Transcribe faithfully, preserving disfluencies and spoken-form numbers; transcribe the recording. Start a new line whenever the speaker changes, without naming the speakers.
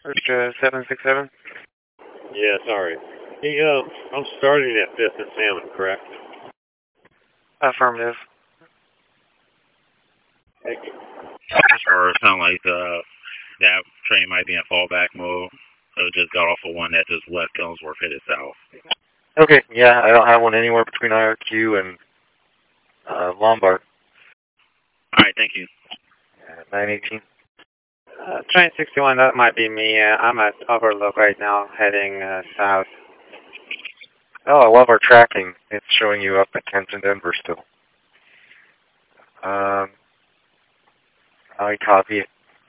Search uh, seven six seven.
Yeah, sorry. Hey, uh, I'm starting at Fifth and Salmon, correct?
Affirmative.
Thank you.
Or it sound like uh, that train might be in fallback mode. So it just got off of one that just left Killensworth, headed south.
Okay, yeah, I don't have one anywhere between I R Q and uh, Lombard.
All right, thank you.
Uh, nine eighteen.
Uh, train sixty-one, that might be me. Uh, I'm at Overlook right now, heading uh, south.
Oh, I love our tracking. It's showing you up at Kent and Denver still. Um, I copy it.